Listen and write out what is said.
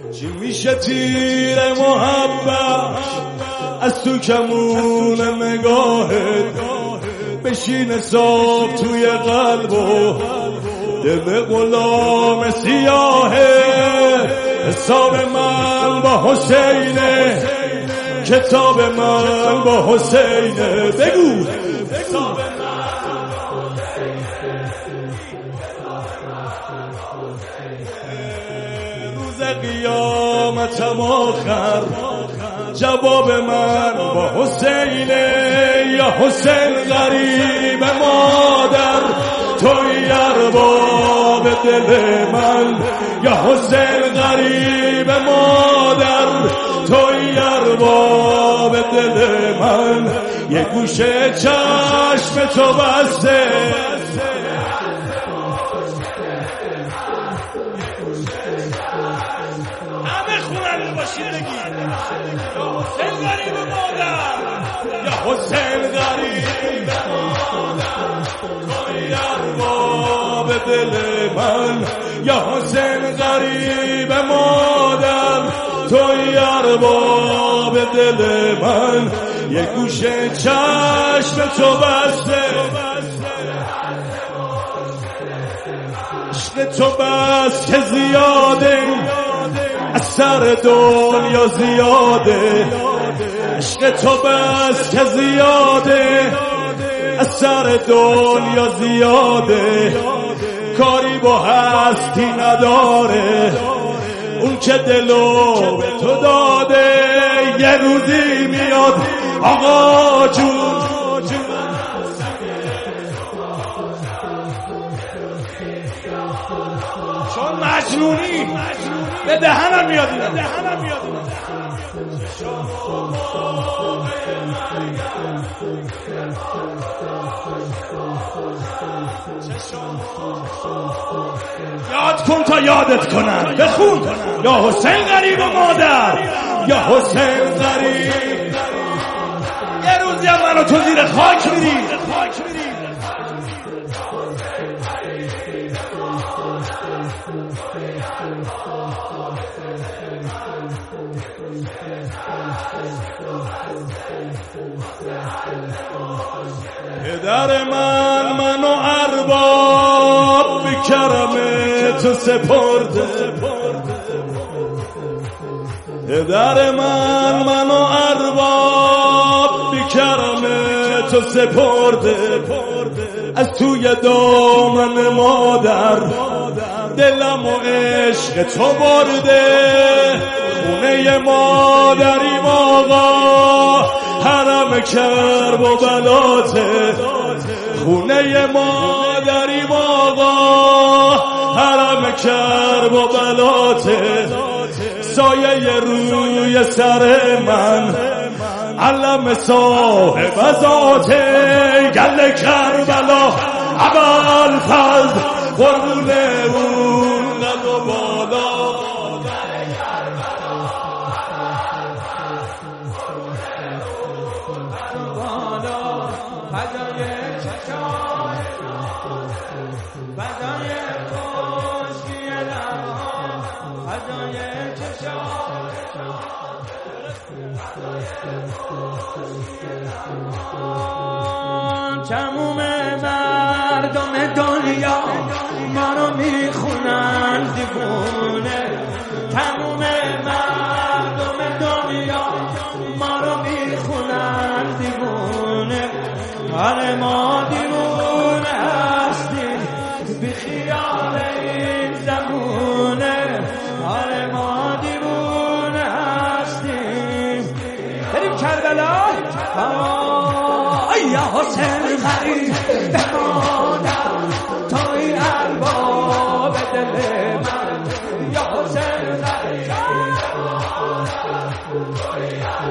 چی میشه تیر محبت از تو کمون نگاهت بشین صاف توی قلب و دل غلام سیاهه. حساب من با حسینه، کتاب من با حسینه. بگو روز قیامتم آخر جواب من با حسینه. یا حسین غریب مادر توی ارباب دل من، یا حسین غریب مادر توی ارباب دل من. یه گوشه چشم تو بسته همه خوننده باشید بگید یا حسین غریب مادر، یا حسین غریب مادر توی ارباب دل من، یا حسین غریب مادر توی ارباب دل من. یه گوشه چشم تو بسته عشق تو بس که زیاده از سر دنیا زیاده. عشق تو بس که زیاده از سر دنیا زیاده. کاری با هستی نداره اون که دلو به تو داده. یه روزی میاد آقا جون چون مجنونی به دهنم میاد یاد کن تا یادت کنن. بخون یا حسین غریب مادر، یا حسین غریب. یه روزی هم منو تو زیر خاک میری. پدر منو ارباب بی کرم تو سپرده. پدر منو ارباب بی کرم تو سپرده. از توی دامن مادر دلم و عشق تو برده. خونه مادریم آقا حرم کرب و بلاته. خونه مادریم آقا حرم کرب و بلاته. سایه روی سر من علم صاحب ذاته. گل کربلا ابوالفضل قربون اون قد و بالا. تموم مردم دنیا ما رو میخونن دیوونه. تموم مردم دنیا ما رو میخونن دیوونه. آره ما دیوونه هستیم بی خیال این زمونه. آره ما دیوونه هستیم. بریم کربلا. یا حسین غریب مادر توی ارباب دل من، یا حسین غریب